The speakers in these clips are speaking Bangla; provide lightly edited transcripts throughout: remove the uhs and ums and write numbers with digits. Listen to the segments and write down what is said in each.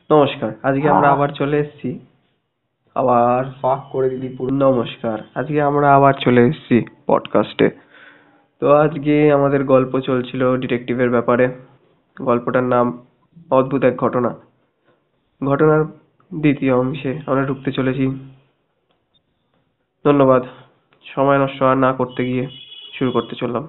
নমস্কার, আজকে আমরা আবার চলে এসেছি। আবার ফাঁক করে দিলি পুরো। নমস্কার, আজকে আমরা আবার চলে এসেছি পডকাস্টে। তো আজকে আমাদের গল্প চলছিল ডিটেকটিভের ব্যাপারে। গল্পটার নাম অদ্ভুত এক ঘটনা। ঘটনার দ্বিতীয় অংশে আমরা ঢুকতে চলেছি। ধন্যবাদ। সময় নষ্ট আর না করতে গিয়ে শুরু করতে চললাম।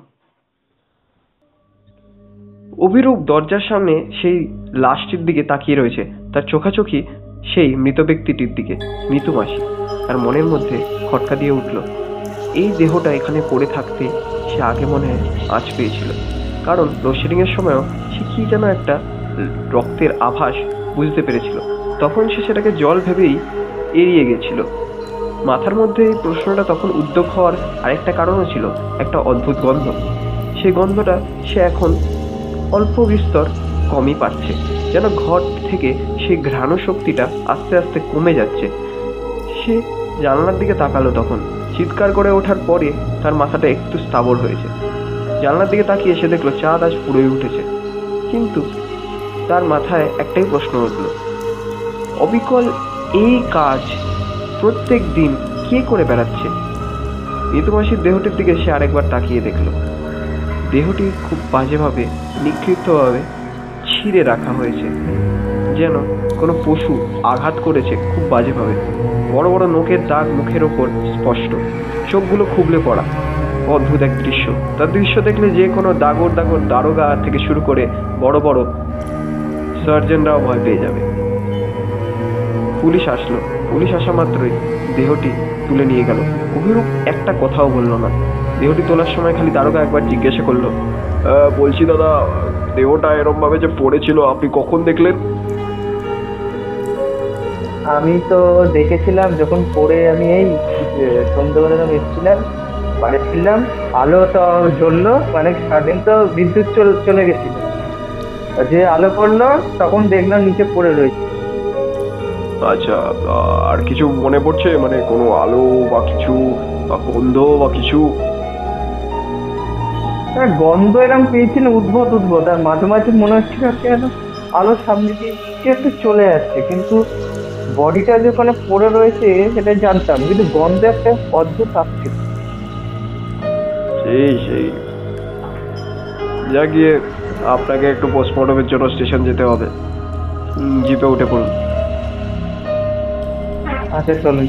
অভিরূপ দরজার সামনে সেই লাশটির দিকে তাকিয়ে রয়েছে, তার চোখাচোখি সেই মৃত ব্যক্তিটির দিকে। মৃত্যু মাসি তার মনের মধ্যে খটকা দিয়ে উঠল। এই দেহটা এখানে পড়ে থাকতে সে আগে মনে হয় আঁচ পেয়েছিল, কারণ লোডশেডিং এর সময়ও সে কি যেন একটা রক্তের আভাস বুঝতে পেরেছিল। তখন সে সেটাকে জল ভেবেই এড়িয়ে গেছিল। মাথার মধ্যে এই প্রশ্নটা তখন উদ্যোগ হওয়ার আরেকটা কারণও ছিল, একটা অদ্ভুত গন্ধ। সেই গন্ধটা সে এখন অল্প বিস্তর কমই পাচ্ছে, যেন ঘর থেকে সেই ঘ্রাণ শক্তিটা আস্তে আস্তে কমে যাচ্ছে। সে জানলার দিকে তাকালো, তখন চিৎকার করে ওঠার পরে তার মাথাটা একটু স্থাবর হয়েছে। জানলার দিকে তাকিয়ে সে দেখলো চাঁদ আজ পুরোই উঠেছে, কিন্তু তার মাথায় একটাই প্রশ্ন উঠল, অবিকল এই কাজ প্রত্যেক দিন কে করে বেড়াচ্ছে? মৃত্যু মাসির দেহটির দিকে সে আরেকবার তাকিয়ে দেখলো। দেহটি খুব বাজেভাবে নিক্ষিপ্তভাবে ছিঁড়ে রাখা হয়েছে, যেন কোনো পশু আঘাত করেছে খুব বাজেভাবে। বড় বড় নখের দাগ মুখের ওপর স্পষ্ট, চোখগুলো খুবলে পড়া। অদ্ভুত এক দৃশ্য। তার দৃশ্য দেখলে যে কোনো দাগর দারোগা থেকে শুরু করে বড় বড় সার্জনরাও ভয় পেয়ে যাবে। পুলিশ আসলো। পুলিশ আসা মাত্রই দেহটি তুলে নিয়ে গেল। অভিরূপ একটা কথাও বলল না। দেহটি তোলার সময় খালি দারোগা একবার জিজ্ঞাসা করলো, বলছি দাদা, দেহটা এরকম ভাবে যে পড়েছিল আপনি কখন দেখলেন? আমি তো দেখেছিলাম যখন পড়ে আমি এই সন্ধ্যাবেলা যখন এসেছিলাম, বাড়ি ছিলাম, আলো তো জ্বললো, মানে সারাদিন তো বিদ্যুৎ চলে গেছিল, যে আলো পড়লো তখন দেখলাম নিচে পড়ে রয়েছে। আচ্ছা, আর কিছু মনে পড়ছে, মানে কোনো আলো বা কিছু বা গন্ধ বা কিছু? গন্ধ এরকম পেয়েছিলাম উদ্ভট, আর মাঝে মাঝে মনে হচ্ছিল কেন আলোর সামনে দিয়ে কি একটা চলে যাচ্ছে, কিন্তু বডিটা যে ওখানে পড়ে রয়েছে সেটা জানতাম, কিন্তু গন্ধ একটা অদ্ভুত আসছিল। সেই যা গিয়ে আপনাকে একটু পোস্টমর্টমের জন্য স্টেশন যেতে হবে। জিপে উঠে পড়ুন। আচ্ছা চলুন।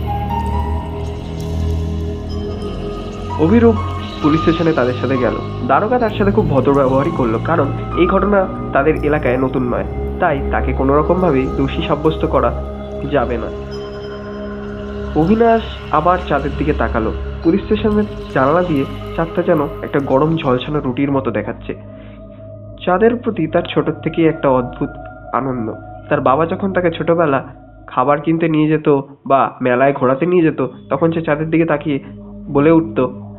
অভিরূপ পুলিশ স্টেশনে তাদের সাথে গেল। দারোগা তার সাথে খুব ভদ্র ব্যবহারই করলো, কারণ এই ঘটনা তাদের এলাকায় নতুন নয়, তাই তাকে কোনো রকম ভাবেই দোষী সাব্যস্ত করা যাবে না। অভিনাশ আবার চাঁদের দিকে তাকালো। পুলিশ স্টেশনের জানালা দিয়ে চাঁদটা যেন একটা গরম ঝলসানো রুটির মতো দেখাচ্ছে। চাঁদের প্রতি তার ছোট থেকেই একটা অদ্ভুত আনন্দ। তার বাবা যখন তাকে ছোটবেলা খাবার কিনতে নিয়ে যেত বা মেলায় ঘোরাতে নিয়ে যেত, তখন সে চাঁদের দিকে তাকিয়ে বলে উঠত,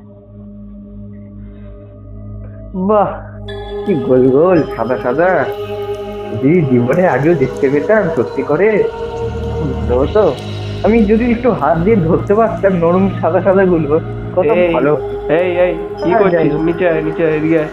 বাহ, কি গোল গোল সাদা সাদা, যদি জীবনে আগেও দেখতে পেতাম সত্যি করে ভালো হতো। আমি যদি একটু হাত দিয়ে ধরতে পারতাম নরম সাদা সাদা গুলো, কত ভালো। এই এই কি করছিস? নিচে নিচে এদিকে।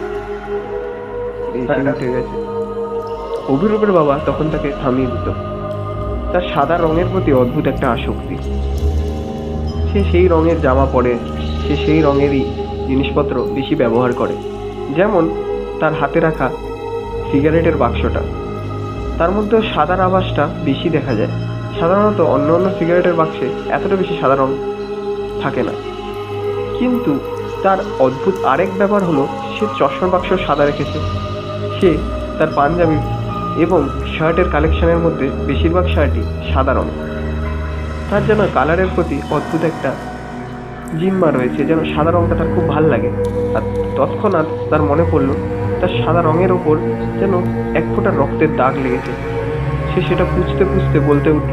উঠে গেছে। অভিরূপের বাবা তখন তাকে থামিয়ে দিত। তার সাদা রঙের প্রতি অদ্ভুত একটা আসক্তি। সে সেই রঙের জামা পরে, সে সেই রঙেরই জিনিসপত্র বেশি ব্যবহার করে। যেমন তার হাতে রাখা সিগারেটের বাক্সটা, তার মধ্যে সাদার আভাসটা বেশি দেখা যায়। সাধারণত অন্য সিগারেটের বাক্সে এতটা বেশি সাদা রং থাকে না। কিন্তু তার অদ্ভুত আরেক ব্যাপার হলো, সে চশমার বাক্স সাদা রেখেছে। সে তার পাঞ্জাবি এবং শার্টের কালেকশনের মধ্যে বেশিরভাগ শার্টই সাদা রঙ। তার যেন কালারের প্রতি অদ্ভুত একটা জিম্মা রয়েছে, যেন সাদা রঙটা তার খুব ভাল লাগে। আর তৎক্ষণাৎ তার মনে পড়লো তার সাদা রঙের ওপর যেন এক ফোঁটা রক্তের দাগ লেগেছে। সে সেটা পুছতে পুছতে বলতে উঠল,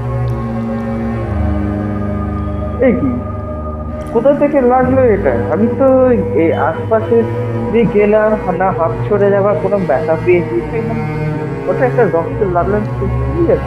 এই কি, কোথা থেকে লাগলো এটা? আমি তো এই আশপাশে দিয়ে গেলাম না, হাত ছড়ে যাওয়ার কোনো ব্যথা পেয়েছি, ওটা একটা রক্তের লাগলাম ঠিক আছে।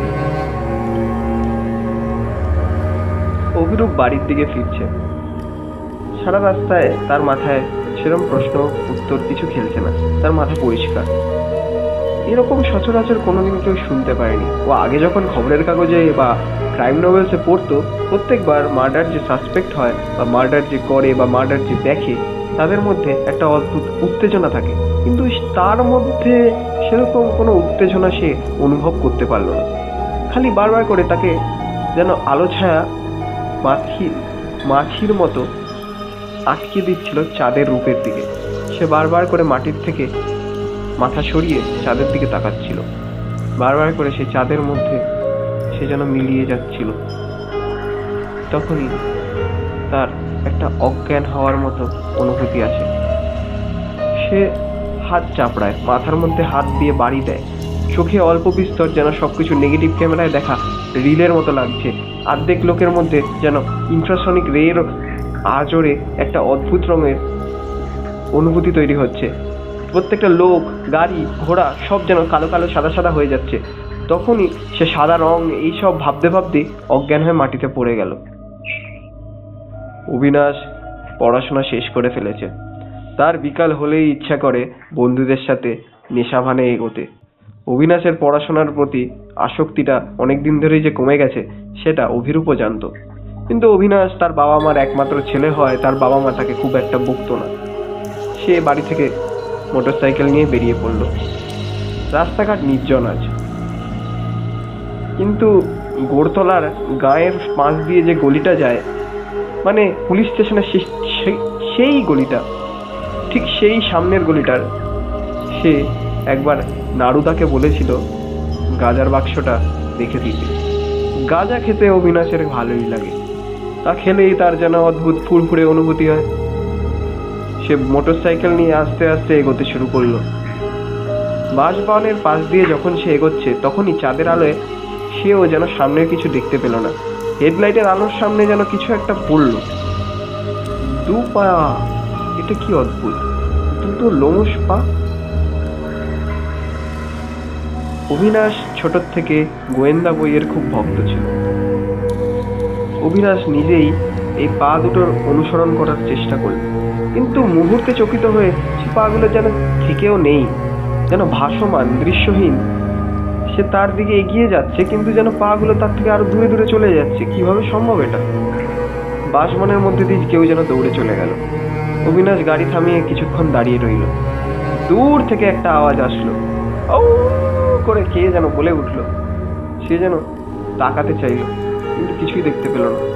অভিরূপ বাড়ির দিকে ফিরছে। সারা রাস্তায় তার মাথায় সেরকম প্রশ্ন উত্তর কিছু খেলছে না। তার মাথা পরিষ্কার। এরকম সচরাচর কোনোদিন কেউ শুনতে পারেনি। ও আগে যখন খবরের কাগজে বা ক্রাইম নোভেলসে পড়তো, প্রত্যেকবার মার্ডার যে সাসপেক্ট হয় বা মার্ডার যে করে বা মার্ডার যে দেখে, তাদের মধ্যে একটা অদ্ভুত উত্তেজনা থাকে, কিন্তু তার মধ্যে সেরকম কোনো উত্তেজনা সে অনুভব করতে পারলো না। খালি বারবার করে তাকে যেন আলো ছায়া মাছির মতো আটকে দিচ্ছিল চাঁদের রূপের দিকে। সে বারবার করে মাটির থেকে মাথা সরিয়ে চাঁদের দিকে তাকাচ্ছিল, বারবার করে সেই চাঁদের মধ্যে সে যেন মিলিয়ে যাচ্ছিল। তখনই তার একটা অজ্ঞান হওয়ার মতো অনুভূতি আসে। সে হাত চাপড়ায়, মাথার মধ্যে হাত দিয়ে বাড়ি দেয়, চোখে অল্প বিস্তর যেন সবকিছু নেগেটিভ ক্যামেরায় দেখা রিলের মতো লাগছে। অর্ধেক লোকের মধ্যে যেন ইনফ্রাসনিক রের আজরে একটা অদ্ভুত রঙের অনুভূতি তৈরি হচ্ছে। প্রত্যেকটা লোক, গাড়ি, ঘোড়া সব যেন কালো কালো সাদা সাদা হয়ে যাচ্ছে। তখনই সে সাদা রং এইসব ভাবতে ভাবতে অজ্ঞান হয়ে মাটিতে পড়ে গেল। অবিনাশ পড়াশোনা শেষ করে ফেলেছে। তার বিকাল হলেই ইচ্ছা করে বন্ধুদের সাথে নেশাভানে এগোতে। অবিনাশের পড়াশোনার প্রতি আসক্তিটা অনেকদিন ধরেই যে কমে গেছে সেটা অভিরূপও জানত, কিন্তু অবিনাশ তার বাবা মার একমাত্র ছেলে হয়, তার বাবা মা তাকে খুব একটা বকতো না। সে বাড়ি থেকে মোটরসাইকেল নিয়ে বেরিয়ে পড়ল। রাস্তাঘাট নির্জন আছে, কিন্তু গোড়তলার গায়ের পাশ দিয়ে যে গলিটা যায়, মানে পুলিশ স্টেশনের সেই গলিটা, ঠিক সেই সামনের গলিটার সে একবার নারুদাকে বলেছিল গাজার বাক্সটা রেখে দিতে। গাজা খেতে অবিনাশের ভালোই লাগে, তা খেলেই তার যেন অদ্ভুত ফুরফুরে অনুভূতি হয়। সে মোটরসাইকেল নিয়ে আস্তে আস্তে এগোতে শুরু করলো। বাসভবনের পাশ দিয়ে যখন সে এগোচ্ছে, তখনই চাঁদের আলোয় সেও যেন সামনের কিছু দেখতে পেল না। হেডলাইটের আলোর সামনে যেন কিছু একটা পড়ল। দু পা, এটা কি অদ্ভুত, দুটো লোমশ পা। অবিনাশ ছোট থেকে গোয়েন্দা বইয়ের খুব ভক্ত ছিল। অবিনাশ নিজেই এই পা দুটোর অনুসরণ করার চেষ্টা করল, কিন্তু মুহূর্তে চকিত হয়ে সে পাগুলো যেন থেকেও নেই, যেন ভাসমান, দৃশ্যহীন। সে তার দিকে এগিয়ে যাচ্ছে, কিন্তু যেন পাগুলো তার থেকে আরো দূরে দূরে চলে যাচ্ছে। কিভাবে সম্ভব এটা? বাসবনের মধ্যে দিয়ে কেউ যেন দৌড়ে চলে গেল। অবিনাশ গাড়ি থামিয়ে কিছুক্ষণ দাঁড়িয়ে রইল। দূর থেকে একটা আওয়াজ আসলো, ও করে কে যেন বলে উঠলো। সে যেন তাকাতে চাইল, কিন্তু কিছুই দেখতে পেল না।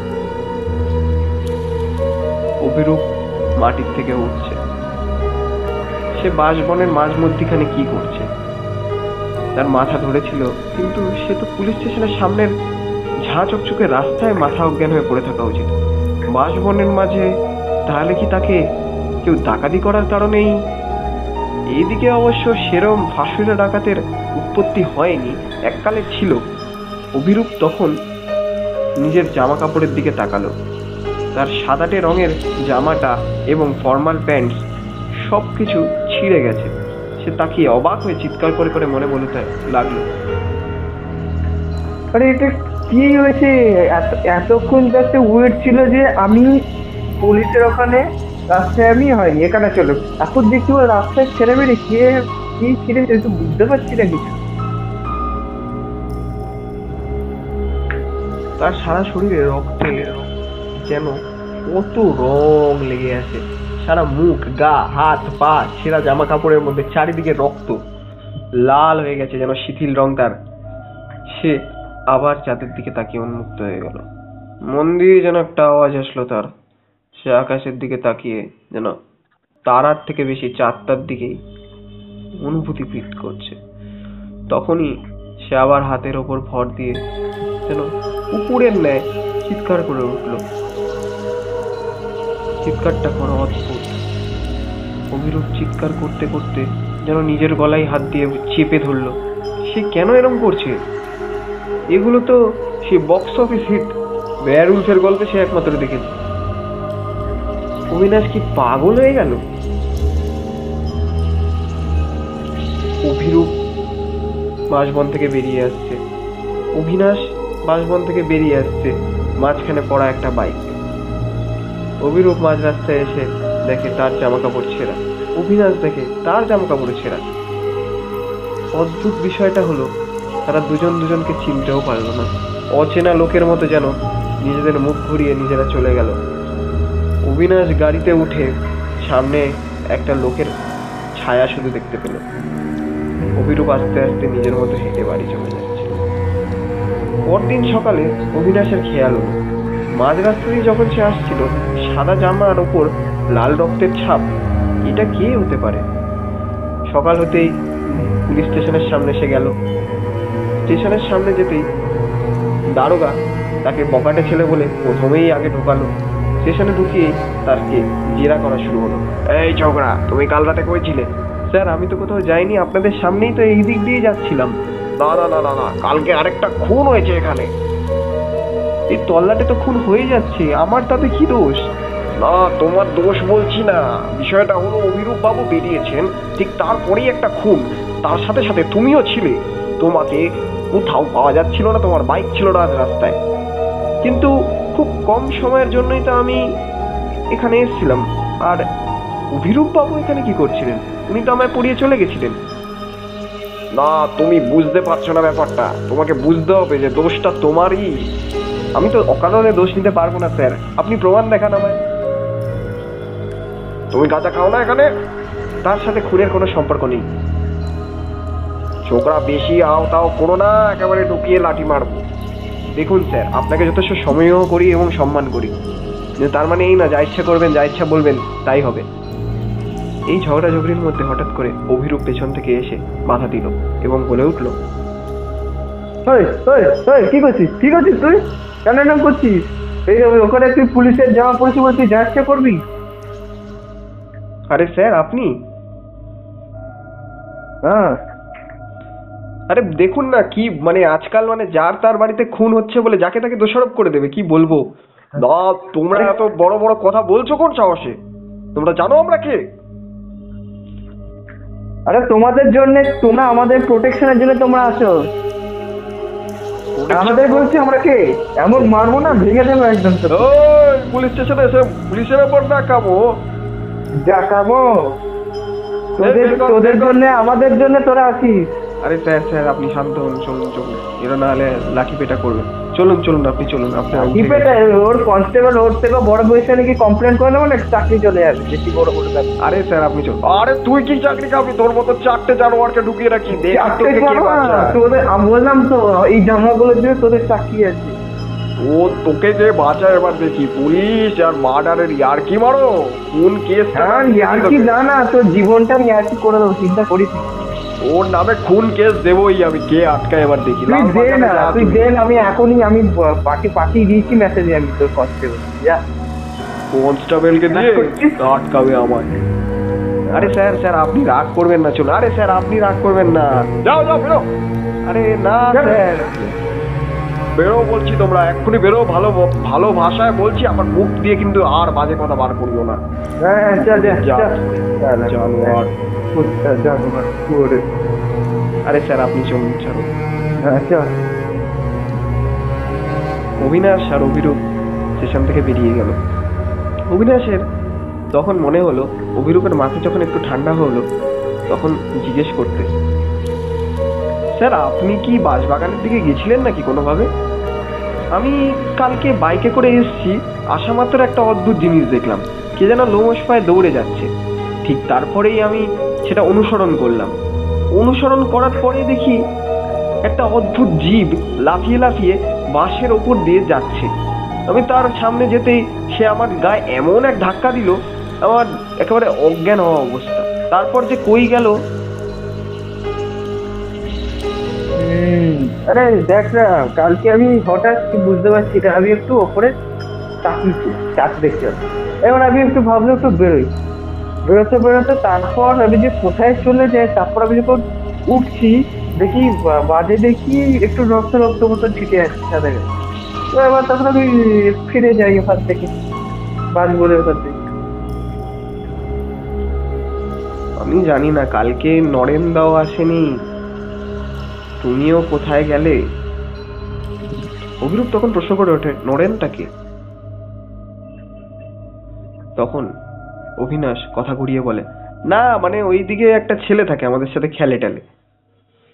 অভিরূপ মাটির থেকে উঠছে। সে বাসবনের মাঝ মধ্যিখানে কি করছে? তার মাথা ধরেছিল, কিন্তু সে তো পুলিশ স্টেশনের সামনের ঝাঁ চকচকে রাস্তায় মাথা অজ্ঞান হয়ে পড়ে থাকা উচিত। বাসবনের মাঝে তাহলে কি তাকে কেউ ডাকাতি করার কারণেই? এইদিকে অবশ্য সেরম ফাঁসুরা ডাকাতের উৎপত্তি হয়নি, এককালে ছিল। অভিরূপ তখন নিজের জামা কাপড়ের দিকে তাকালো। তার সাদাটে রঙের জামাটা এবং ফর্মাল প্যান্ট সবকিছু ছিঁড়ে গেছে। সে তাকিয়ে অবাক হয়ে চিৎকার করে করে মনে বলতে লাগলো, আরে এটা কি হয়েছে? এতক্ষণ যাতে ওয়েট ছিল যে আমি পুলিশের ওখানে, রাস্তায় আমি হয়নি, এখানে চলো। এখন দেখছি ও রাস্তায় ছেড়ে বেড়ে কে কি ছিঁড়েছে তো বুঝতে পারছি না কিছু। তার সারা শরীরে রক্তে যেন কত রং লেগে আছে। সারা মুখ, গা, হাত, পা, ছেঁড়া জামা কাপড়ের মধ্যে চারিদিকে রক্ত, লাল হয়ে গেছে যেন শিথিল রং তার। সে আবার চাঁদের দিকে তাকিয়ে উন্মুক্ত হয়ে গেল। মন দিয়ে যেন একটা আওয়াজ আসলো তার। সে আকাশের দিকে তাকিয়ে যেন তারার থেকে বেশি চাঁদটার দিকেই অনুভূতি ফিট করছে। তখনই সে আবার হাতের ওপর ভর দিয়ে যেন কুকুরের ন্যায় চিৎকার করে উঠল। চিৎকারটা কোনো অদ্ভুত। অভিরূপ চিৎকার করতে করতে যেন নিজের গলায় হাত দিয়ে চেপে ধরল। সে কেন এরম করছে? এগুলো তো সে বক্স অফিস হিট বেয়ারউলফের গল্পে সে একমাত্র দেখেছে। অবিনাশ কি পাগল হয়ে গেল? অভিরূপ বাসবন থেকে বেরিয়ে আসছে। অবিনাশ বাসবন থেকে বেরিয়ে আসছে, মাঝখানে পড়া একটা বাইক। অভিরূপ মাঝ রাস্তায় এসে দেখে তার জামা কাপড় ছেঁড়া। অবিনাশ দেখে তার জামা কাপড় ছেঁড়া। অদ্ভুত বিষয়টা হলো তারা দুজন দুজনকে চিনতেও পারল না। অচেনা লোকের মতো যেন নিজেদের মুখ ঘুরিয়ে নিজেরা চলে গেল। অবিনাশ গাড়িতে উঠে সামনে একটা লোকের ছায়া শুধু দেখতে পেল। অভিরূপ আস্তে আস্তে নিজের মতো হেঁটে বাড়ি চলে যাচ্ছে। পরদিন সকালে অবিনাশের খেয়াল হলো মাঝ রাস্তা দিয়ে যখন সে আসছিল সাদা জামার ওপর লাল রক্তের ছাপ। এটা কে হতে পারে? সকাল হতেই পুলিশ স্টেশনের সামনে সে গেল। স্টেশনের সামনে যেতেই দারোগা তাকে বকাটে ছেলে বলে প্রথমেই আগে ঢোকালো। স্টেশনে ঢুকিয়ে তাকে জেরা করা শুরু হলো। এই ছোকরা, তুমি কাল রাতে কই ছিলে? স্যার, আমি তো কোথাও যাইনি, আপনাদের সামনেই তো এই দিক দিয়ে যাচ্ছিলাম। না না না না না, কালকে আরেকটা খুন হয়েছে এখানে। এই তল্লাটে তো খুন হয়ে যাচ্ছে, আমার তাতে কি দোষ? না, তোমার দোষ বলছি না। বিষয়টা হলো অভিরূপ বাবু বেরিয়েছেন, ঠিক তারপরেই একটা খুন। তার সাথে সাথে তুমিও ছিলে। তোমাকে কোথাও পাওয়া যাচ্ছিল না, তোমার বাইক ছিল না আজ রাস্তায়। কিন্তু খুব কম সময়ের জন্যই তো আমি এখানে এসেছিলাম। আর অভিরূপ বাবু এখানে কি করছিলেন? উনি তো আমায় পড়িয়ে চলে গেছিলেন। না, তুমি বুঝতে পারছো না ব্যাপারটা। তোমাকে বুঝতে হবে যে দোষটা তোমারই। আমি তো অকারণে দোষ নিতে পারবো না স্যার, আপনি প্রমাণ দেখান আমায়। তুমি গাঁজা খাও না এখানে? তার সাথে খুনের কোনো সম্পর্ক নেই। ছোকরা, বেশি আও তাও করো না, একেবারে ঢুকিয়ে লাঠি মারবো। দেখুন স্যার, আপনাকে যথেষ্ট সময়ও করি এবং সম্মান করি, কিন্তু তার মানে এই না যা ইচ্ছা করবেন যা ইচ্ছা বলবেন তাই হবে। এই ঝগড়াঝগড়ির মধ্যে হঠাৎ করে অভিরূপ পেছন থেকে এসে বাধা দিল এবং বলে উঠল, কি করছিস তুই? কেন এরকম করছিস? এই ওখানে তুই পুলিশের জামা পড়েছি বলছিস, যা ইচ্ছা করবি? আরে স্যার, আপনি? হ্যাঁ। আরে দেখুন না, কি মানে আজকাল মানে যার তার বাড়িতে খুন হচ্ছে বলে যাকে তাকে দোষারোপ করে দেবে, কি বলবো। না, তোমরা এত বড় বড় কথা বলছো কোন সাহসে? তোমরা জানো আমরা কে? আরে তোমাদের জন্য, তোমরা আমাদের প্রোটেকশনের জন্য তোমরা আসো। আমাদের বলছি আমরা কে? এমন মারবো না, ভেঙে দেবো একদম। ওই পুলিশ Stationে এসে পুলিশের ওপর ডাকাবো? তোদের জন্য আমাদের জন্য তোরা আসিস। আরে স্যার স্যার, আপনি শান্ত হন, চলুন চলুন, এরা না হলে লাঠি পেটা করবে। চলুন চলুন, আপনি চলুন। আপনি ওর কনস্টেবল, ওর থেকে বড় পজিশনে কি কমপ্লেন করে নেবো না, চাকরি চলে যাবে বেশি বড় বড়। আরে স্যার আপনি চলুন। আরে তুই কি চাকরি খাবি? তোর মতো 4টে জানোয়ারকে ঢুকিয়ে রাখি। তোদের আমি বললাম তো এই জামাগুলোর জন্য তোদের চাকরি আছে। ও তোকে যে বাঁচায় এবার দেখি। পুলিশ আর মার্ডারের ইয়ার্কি মারো, কোন কেস? ইয়ার্কি না, তোর জীবনটা আমি ইয়ার্কি করে দেবো, চিন্তা করিস। ওর নামে খুন কেস দেবোই আমি। কে আটকায় এবার দেখি। তুই দেন, আমি এখনই আমি পাঠিয়ে দিয়েছি মেসেজে আমি তোর কনস্টেবল। যা কনস্টেবলকে দিয়ে আটকাবে আমায়। আরে স্যার স্যার, আপনি রাগ করবেন না, চলুন। আরে স্যার, আপনি রাগ করবেন না, যাও যাও বেরো। আরে না স্যার, বেরো বলছি, তোমরা এক্ষুনি বেরো। ভালো ভালো ভাষায় বলছি, আমার মুখ দিয়ে কিন্তু আর বাজে কথা বার করিও না। হ্যাঁ, জানোয়ার। আরে স্যার আপনি চলুন, চলুন। অবিনাশ আর অভিরূপ স্টেশন থেকে বেরিয়ে গেল। অবিনাশের তখন মনে হলো, অভিরূপের মাথা যখন একটু ঠান্ডা হলো তখন জিজ্ঞেস করতে, স্যার আপনি কি বাঁশবাগানের দিকে গেছিলেন নাকি কোনোভাবে? আমি কালকে বাইকে করে এসেছি, আসা মাত্র একটা অদ্ভুত জিনিস দেখলাম। কে যেন লোমশ পায়ে দৌড়ে যাচ্ছে। ঠিক তারপরেই আমি সেটা অনুসরণ করলাম। অনুসরণ করার পরে দেখি একটা অদ্ভুত জীব লাফিয়ে লাফিয়ে বাঁশের ওপর দিয়ে যাচ্ছে। আমি তার সামনে যেতেই সে আমার গায়ে এমন এক ধাক্কা দিল, আমার একেবারে অজ্ঞান হওয়া অবস্থা। তারপর যে কই গেল। আরে দেখ না, কালকে আমি হঠাৎ বুঝতে পারছি না, আমি একটু ওপরে তাকিয়েছি, চাষ দেখতে পাচ্ছি। এবার আমি একটু ভাবলাম একটু বেরোতে তারপর আমি যে কোথায় চলে যাই, তারপর আমি যখন উঠছি দেখি বাজে দেখি একটু রক্ত মতো ছিটে আসছে সাথে। তো এবার তখন আমি ফিরে যাই ওখান থেকে, বাজ বলে ওখান থেকে। আমি জানি না, কালকে নরেন দাও আসেনি, তুমিও কোথায় গেলে? অভিরূপ তখন প্রশ্ন করে ওঠে, নরেনটা কে? তখন অবিনাশ কথা ঘুরিয়ে বলে, না মানে ওইদিকে একটা ছেলে থাকে, আমাদের সাথে খেলে টেলে।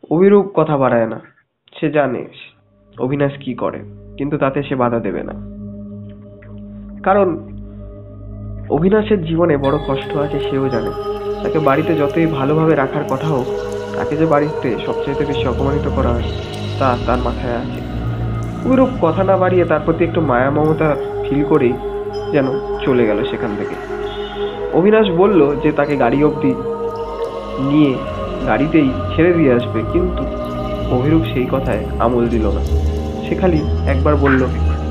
অভিরূপ কথা বাড়ায় না। সে জানে অবিনাশ কি করে, কিন্তু তাতে সে বাধা দেবে না। কারণ অবিনাশের জীবনে বড় কষ্ট আছে সেও জানে। তাকে বাড়িতে যতই ভালোভাবে রাখার কথা হোক, তাকে যে বাড়িতে সবচেয়ে বেশি অপমানিত করা হয় তা তার মাথায় আছে। অভিরূপ কথা না বাড়িয়ে তার প্রতি একটু মায়া মমতা ফিল করেই যেন চলে গেল সেখান থেকে। অবিনাশ বলল যে তাকে গাড়ি অবধি নিয়ে গাড়িতেই ছেড়ে দিয়ে আসবে, কিন্তু অভিরূপ সেই কথায় আমল দিল না। সে খালি একবার বলল,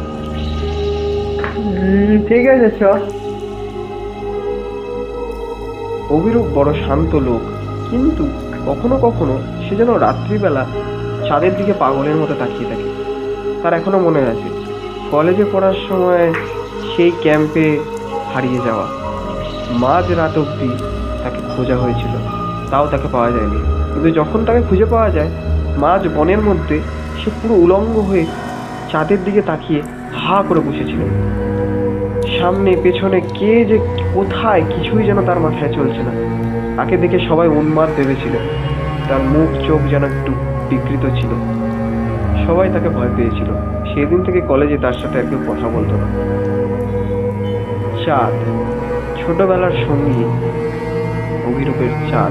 ঠিক আছে চ। অভিরূপ বড় শান্ত লোক, কিন্তু কখনো কখনো সে যেন রাত্রিবেলা চাঁদের দিকে পাগলের মতো তাকিয়ে থাকে। তার এখনো মনে আছে কলেজে পড়ার সময় সেই ক্যাম্পে হারিয়ে যাওয়া। মাঝ রাত অবধি তাকে খোঁজা হয়েছিল, তাও তাকে পাওয়া যায়নি। কিন্তু যখন তাকে খুঁজে পাওয়া যায় মাঝ বনের মধ্যে, সে পুরো উলঙ্গ হয়ে চাঁদের দিকে তাকিয়ে হা করে বসেছিল। সামনে পেছনে কে যে কোথায় কিছুই যেন তার মাথায় চলছে না। তাকে দেখে সবাই উন্মাদ ভেবেছিল। তার মুখ চোখ যেন একটু বিকৃত ছিল। সবাই তাকে ভয় পেয়েছিল। সেদিন থেকে কলেজে তার সাথে আর কেউ কথা বলতো না। চাঁদ, ছোটবেলার সঙ্গী অভিরূপের চাঁদ।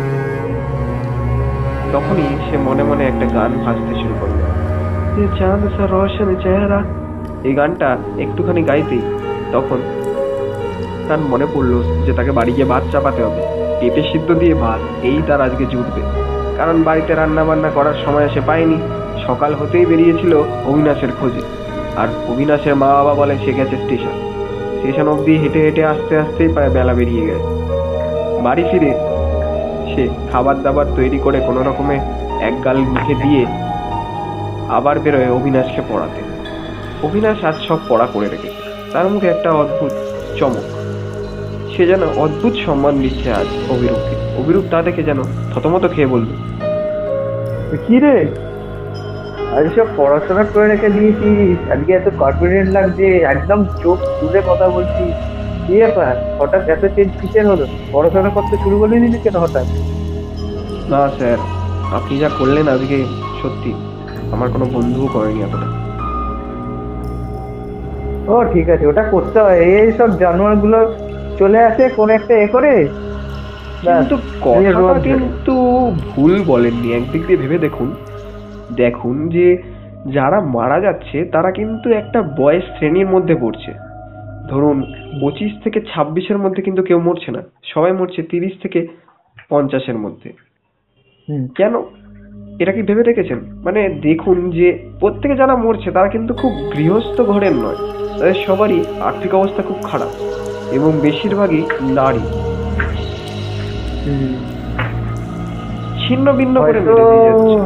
তখনই সে মনে মনে একটা গান ভাজতে শুরু করলো, যে চাঁদ সা রোশন চেহারা। এই গানটা একটুখানি গাইতেই তখন তার মনে পড়লো যে তাকে বাড়ি গিয়ে ভাত চাপাতে হবে। পেঁপে সিদ্ধ দিয়ে ভাত, এই তার আজকে জুটবে। কারণ বাড়িতে রান্না বান্না করার সময় সে পায়নি। সকাল হতেই বেরিয়েছিল অবিনাশের খোঁজে, আর অবিনাশের মা বাবা বলে সে গেছে স্টেশন। স্টেশন অবধি হেঁটে হেঁটে আসতে আসতেই প্রায় বেলা বেরিয়ে গেছে। বাড়ি ফিরে সে খাবার দাবার তৈরি করে কোনো রকমে এক গাল মুখে দিয়ে আবার বেরোয় অবিনাশকে পড়াতে। অবিনাশ আজ সব পড়া করে রেখেছে। তার মুখে একটা অদ্ভুত চমক। সে যেন অদ্ভুত সম্মান দিচ্ছে আজ অভিরূপকে। অভিরূপ তা দেখে যেন থতমত খেয়ে বলল, কি রে, আজ সব পড়াশোনা করে রেখে দিয়েছিস? আজকে এত কনফিডেন্ট লাগছে, একদম চোখ তুলে কথা বলছিস। কি ব্যাপার, হঠাৎ এত চেঞ্জ কিসের হলো? পড়াশোনা করতে শুরু করে দিলি কেন হঠাৎ? না স্যার, আপনি যা করলেন আজকে সত্যি আমার কোনো বন্ধুও করেনি এতটা। ও ঠিক আছে, ওটা করতে হয়। এই সব জানোয়ার গুলো চলে আসে কোন একটা করে। কিন্তু কথাটা কিন্তু ভুল বলেননি। একদিক দিয়ে ভেবে দেখুন, দেখুন যে যারা মারা যাচ্ছে তারা কিন্তু একটা বয়স শ্রেণীর মধ্যে পড়ছে। ধরুন 25 থেকে 26-এর মধ্যে কিন্তু কেউ মরছে না, সবাই মরছে 30 থেকে 50-এর মধ্যে। কেন, এটা কি ভেবে দেখেছেন? মানে দেখুন যে প্রত্যেকে যারা মরছে তারা কিন্তু খুব গৃহস্থ ঘরের নয়, তাদের সবারই আর্থিক অবস্থা খুব খারাপ এবং বেশিরভাগই নারী। ছিন্ন ভিন্ন করে মেরে দিয়ে যাচ্ছে।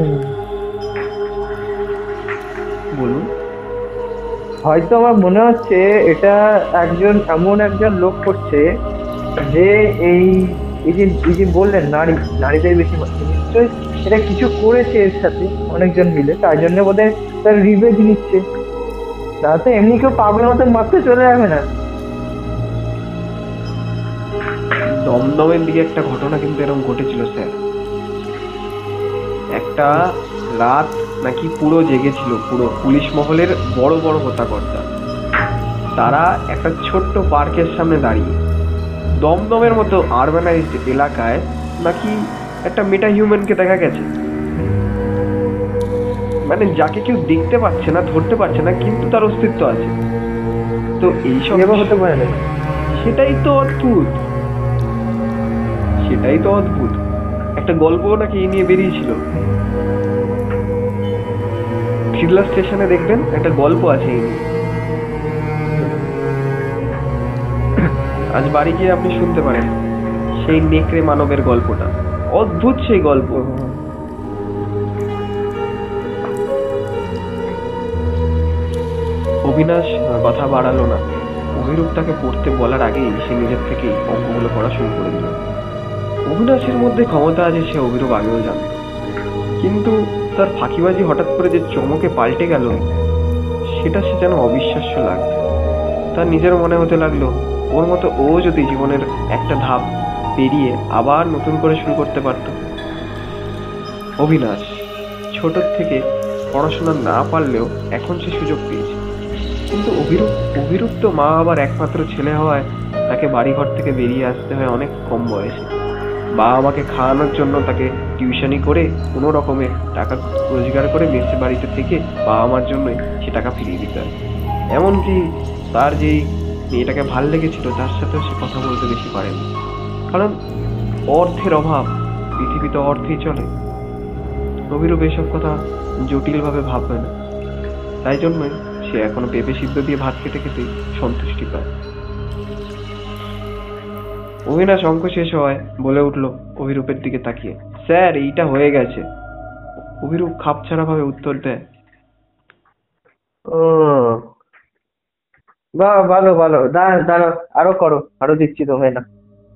বলুন। হয়তো আমার মনে হচ্ছে এটা এমন একজন লোক করছে যে এই যে বললেন নারীদের বেশি মারছে, নিশ্চয়ই এটা কিছু করেছে এর সাথে অনেকজন মিলে, তাই জন্য বোধহয় তার রিভেঞ্জ নিচ্ছে। তাতে এমনি কেউ পাগলের মতো মারতে চলে যাবে না। দমদমের দিকে একটা ঘটনা কিন্তু এরকম ঘটেছিল স্যার। একটা রাত নাকি পুরো জেগেছিল পুরো পুলিশ মহলের বড় বড় হত্যাকর্তা। তারা একটা ছোট্ট পার্কের সামনে দাঁড়িয়ে, দমদমের মতো আরবানাইজড এলাকায় নাকি একটা মেটা হিউম্যানকে দেখা গেছে। মানে যাকে কেউ দেখতে পাচ্ছে না, ধরতে পারছে না, কিন্তু তার অস্তিত্ব আছে। তো এইসব হতে পারে না। সেটাই তো অদ্ভুত, সেটাই তো অদ্ভুত। একটা গল্প নাকি এই নিয়ে বেরিয়েছিল। থ্রিলার স্টেশনে দেখবেন একটা গল্প আছে এই নিয়ে। আজ বাড়ি গিয়ে আপনি শুনতে পারেন সেই নেকড়ে মানবের গল্পটা। অদ্ভুত সেই গল্প। অবিনাশ কথা বাড়ালো না। অভিরূপ তাকে পড়তে বলার আগেই সে নিজের থেকেই অঙ্কগুলো পড়া শুরু করে দিল। অবিনাশের মধ্যে ক্ষমতা আছে সে অভিরূপ আগেও জানত, কিন্তু তার ফাঁকিবাজি হঠাৎ করে যে চমকে পাল্টে গেল সেটা সে যেন অবিশ্বাস্য লাগছে। তার নিজের মনে হতে লাগলো ওর মতো ও যদি জীবনের একটা ধাপ পেরিয়ে আবার নতুন করে শুরু করতে পারত। অবিনাশ ছোট থেকে পড়াশোনা না পারলেও এখন সে সুযোগ পেয়েছে, কিন্তু অভিরুপ্ত মা আবার একমাত্র ছেলে হওয়ায় তাকে বাড়িঘর থেকে বেরিয়ে আসতে হয় অনেক কম বয়সে। বাবা মাকে খাওয়ানোর জন্য তাকে টিউশনি করে কোনো রকমে টাকা রোজগার করে মেসে বাড়িতে থেকে বাবা মার জন্যই সে টাকা ফিরিয়ে দিতে হয়। এমনকি তার যেই মেয়েটাকে ভাল লেগেছিল তার সাথেও সে কথা বলতে বেশি পারেনি, কারণ অর্থের অভাব, পৃথিবীতে অর্থেই চলে। অভিরূপ এসব কথা জটিলভাবে ভাববে না, তাই জন্যই সে এখনো পেঁপে সিদ্ধ দিয়ে ভাত খেতে খেতে সন্তুষ্টি পায়। অবিনাশ অঙ্ক শেষ হওয়ায় বলে উঠল অভিরূপের দিকে তাকিয়ে, স্যার এইটা হয়ে গেছে। অভিরূপ খাপছাড়া ভাবে উত্তর দেয়, ও বাহ, ভালো ভালো, দাঁড়াও, আরো করো, আরো দিচ্ছি তোমায় না।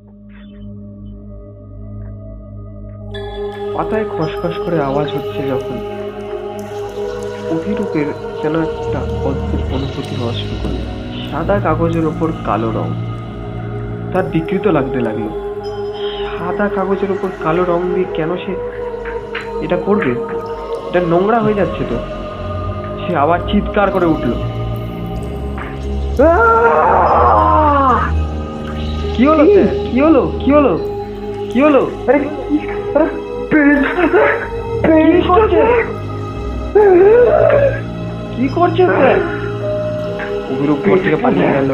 পাতায় খসখস করে আওয়াজ হচ্ছে যখন অভিরূপের যেন একটা অদ্ভুত অনুভূতি হওয়া শুরু করলো। সাদা কাগজের ওপর কালো রং তার বিকৃত লাগতে লাগলো। সাদা কাগজের ওপর কালো রং দিয়ে কেন সে এটা করবে? এটা নোংরা হয়ে যাচ্ছে তো। সে আবার চিৎকার করে উঠলো, কি হলো স্যার? কি হলো? কি হলো? কি হলো? আরে কি করছে? কি করছে স্যার? অভিরূপ ঘর থেকে পালিয়ে গেল।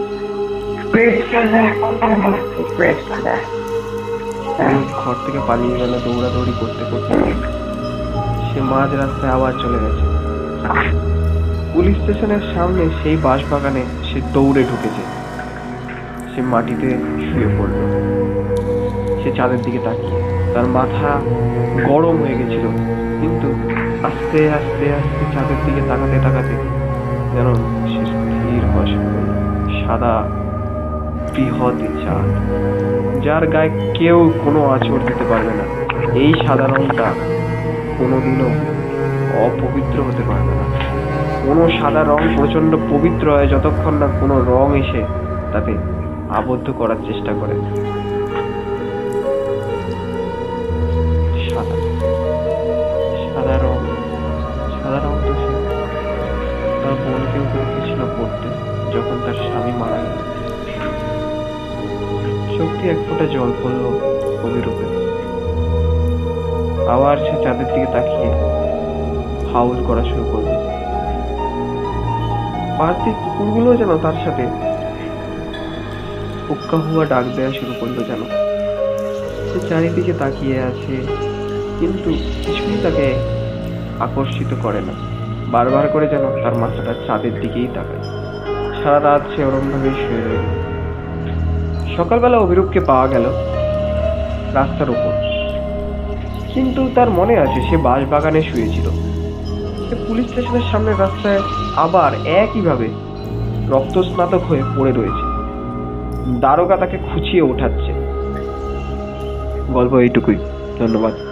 ঘর থেকে পালিয়ে গেল দৌড়াদৌড়ি করতে করতে। সে মাঝ রাস্তায় আবার চলে গেছে। পুলিশ স্টেশনের সামনে সেই বাঁশবাগানে সে দৌড়ে ঢুকেছে। সে মাটিতে শুয়ে পড়ল। সে চাঁদের দিকে তাকিয়ে, তার মাথা গরম হয়ে গেছিল, কিন্তু আস্তে আস্তে আস্তে চাঁদের দিকে তাকাতে তাকাতে যেন সে স্থির হওয়া শুরু করল। সাদা বৃহৎ চাঁদ, যার গায়ে কেউ কোনো আঁচড় দিতে পারবে না। এই সাদা রংটা কোনোদিনও অপবিত্র হতে পারবে না। কোনো সাদা রং প্রচন্ড পবিত্র হয় যতক্ষণ না কোনো রং এসে তাতে আবদ্ধ করার চেষ্টা করে। সাদা সাদা রং তো সে তার বোনকেও দেখেছিল পড়তে যখন তার স্বামী মারা গেল। চোখটি এক ফোঁটা জল পড়লো অভিরূপে। আবার সে চাঁদের দিকে তাকিয়ে হাউল করা শুরু করলো। পার্থিব কুকুরগুলো যেন তার সাথে হুক্কা হুয়া ডাক দেওয়া শুরু করলো। যেন সে চারিদিকে তাকিয়ে আছে, কিন্তু কিছুই তাকে আকর্ষিত করে না। বারবার করে যেন তার মাথাটা চাঁদের দিকেই তাকায়। সারা রাত সে ওরমভাবে শুয়ে রইল। সকালবেলা অভিরূপকে পাওয়া গেল রাস্তার উপর, কিন্তু তার মনে আছে সে বাঁশবাগানে শুয়েছিল। সে পুলিশ স্টেশনের সামনে রাস্তায় আবার একইভাবে রক্তস্নাতক হয়ে পড়ে রয়েছে। দারোগা তাকে খুঁচিয়ে ওঠাচ্ছে। গল্প এইটুকুই, ধন্যবাদ।